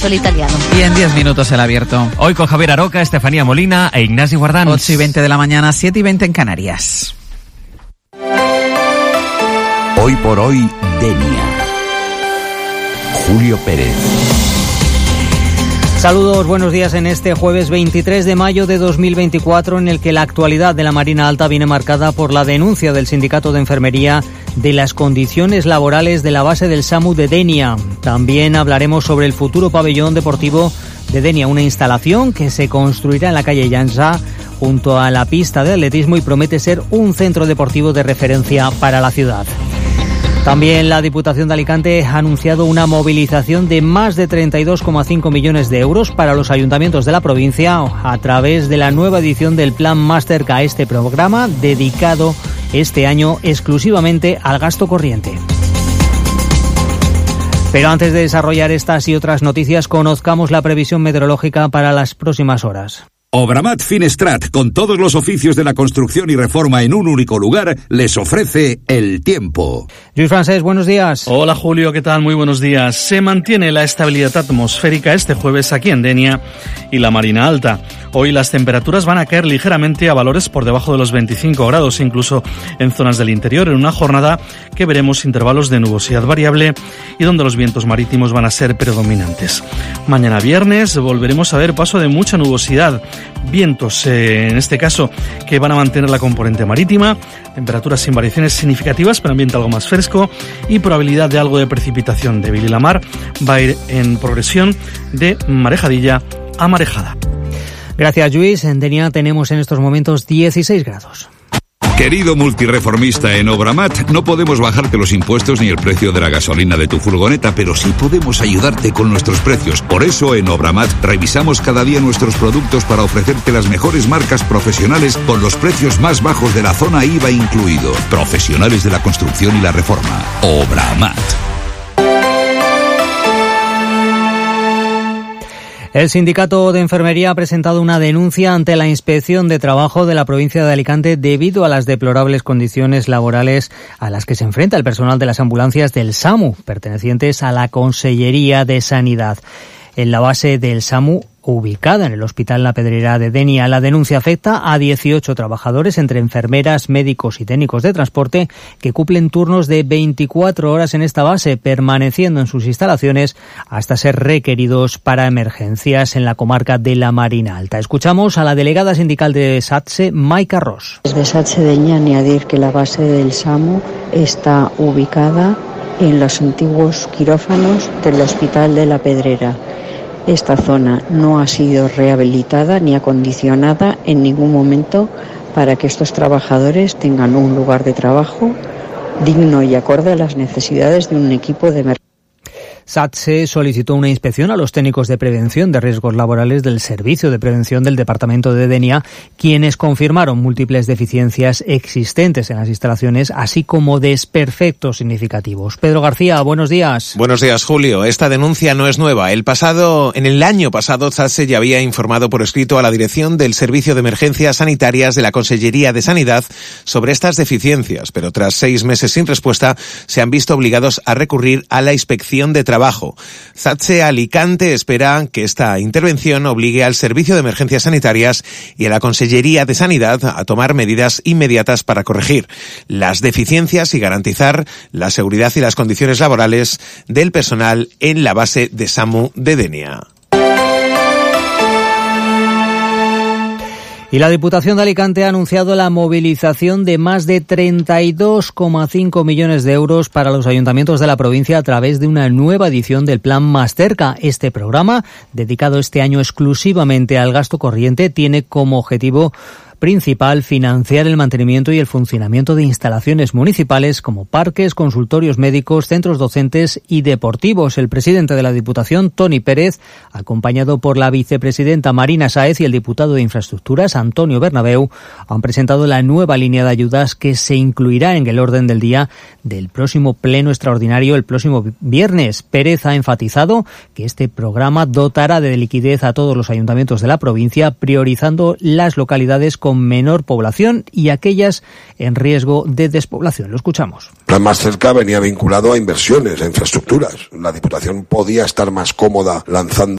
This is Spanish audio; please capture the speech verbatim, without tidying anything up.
Sol Italiano. Y en diez minutos el abierto. Hoy con Javier Aroca, Estefanía Molina e Ignacio Guardán. ocho y veinte de la mañana, siete y veinte en Canarias. Hoy por hoy, Denia. Julio Pérez. Saludos, buenos días en este jueves veintitrés de mayo de dos mil veinticuatro, en el que la actualidad de la Marina Alta viene marcada por la denuncia del Sindicato de Enfermería de las condiciones laborales de la base del SAMU de Denia. También hablaremos sobre el futuro pabellón deportivo de Denia, una instalación que se construirá en la calle Llança junto a la pista de atletismo y promete ser un centro deportivo de referencia para la ciudad. También la Diputación de Alicante ha anunciado una movilización de más de treinta y dos coma cinco millones de euros para los ayuntamientos de la provincia a través de la nueva edición del Plan Más Cerca, este programa dedicado este año exclusivamente al gasto corriente. Pero antes de desarrollar estas y otras noticias, conozcamos la previsión meteorológica para las próximas horas. Obramat Finestrat, con todos los oficios de la construcción y reforma en un único lugar, les ofrece el tiempo. Luis Francés, buenos días. Hola Julio, ¿qué tal? Muy buenos días. Se mantiene la estabilidad atmosférica este jueves aquí en Denia y la Marina Alta. Hoy las temperaturas van a caer ligeramente a valores por debajo de los veinticinco grados, incluso en zonas del interior, en una jornada que veremos intervalos de nubosidad variable y donde los vientos marítimos van a ser predominantes. Mañana viernes volveremos a ver paso de mucha nubosidad. Vientos, eh, en este caso, que van a mantener la componente marítima, temperaturas sin variaciones significativas, pero ambiente algo más fresco y probabilidad de algo de precipitación débil. Y la mar va a ir en progresión de marejadilla a marejada. Gracias, Luis. En Denia tenemos en estos momentos dieciséis grados. Querido multireformista en Obramat, no podemos bajarte los impuestos ni el precio de la gasolina de tu furgoneta, pero sí podemos ayudarte con nuestros precios. Por eso en Obramat revisamos cada día nuestros productos para ofrecerte las mejores marcas profesionales con los precios más bajos de la zona I V A incluido. Profesionales de la construcción y la reforma. Obramat. El Sindicato de Enfermería ha presentado una denuncia ante la Inspección de Trabajo de la provincia de Alicante debido a las deplorables condiciones laborales a las que se enfrenta el personal de las ambulancias del SAMU, pertenecientes a la Consellería de Sanidad. En la base del SAMU, ubicada en el Hospital La Pedrera de Denia, la denuncia afecta a dieciocho trabajadores, entre enfermeras, médicos y técnicos de transporte, que cumplen turnos de veinticuatro horas en esta base, permaneciendo en sus instalaciones hasta ser requeridos para emergencias en la comarca de la Marina Alta. Escuchamos a la delegada sindical de SATSE, Maica Ross. Desde SATSE Denia añadir que la base del SAMU está ubicada en los antiguos quirófanos del Hospital de La Pedrera. Esta zona no ha sido rehabilitada ni acondicionada en ningún momento para que estos trabajadores tengan un lugar de trabajo digno y acorde a las necesidades de un equipo de emergencia. SATSE solicitó una inspección a los técnicos de prevención de riesgos laborales del Servicio de Prevención del Departamento de Denia, quienes confirmaron múltiples deficiencias existentes en las instalaciones, así como desperfectos significativos. Pedro García, buenos días. Buenos días, Julio. Esta denuncia no es nueva. El pasado, en el año pasado, SATSE ya había informado por escrito a la Dirección del Servicio de Emergencias Sanitarias de la Consellería de Sanidad sobre estas deficiencias, pero tras seis meses sin respuesta, se han visto obligados a recurrir a la Inspección de Trabajo. SATSE Alicante espera que esta intervención obligue al Servicio de Emergencias Sanitarias y a la Consellería de Sanidad a tomar medidas inmediatas para corregir las deficiencias y garantizar la seguridad y las condiciones laborales del personal en la base de SAMU de Denia. Y la Diputación de Alicante ha anunciado la movilización de más de treinta y dos coma cinco millones de euros para los ayuntamientos de la provincia a través de una nueva edición del Plan Más Cerca. Este programa, dedicado este año exclusivamente al gasto corriente, tiene como objetivo principal financiar el mantenimiento y el funcionamiento de instalaciones municipales como parques, consultorios médicos, centros docentes y deportivos. El presidente de la Diputación, Toni Pérez, acompañado por la vicepresidenta Marina Sáez y el diputado de Infraestructuras, Antonio Bernabeu, han presentado la nueva línea de ayudas que se incluirá en el orden del día del próximo pleno extraordinario el próximo viernes. Pérez ha enfatizado que este programa dotará de liquidez a todos los ayuntamientos de la provincia, priorizando las localidades con menor población y aquellas en riesgo de despoblación. Lo escuchamos. Plan Más Cerca venía vinculado a inversiones, a infraestructuras. La Diputación podía estar más cómoda lanzando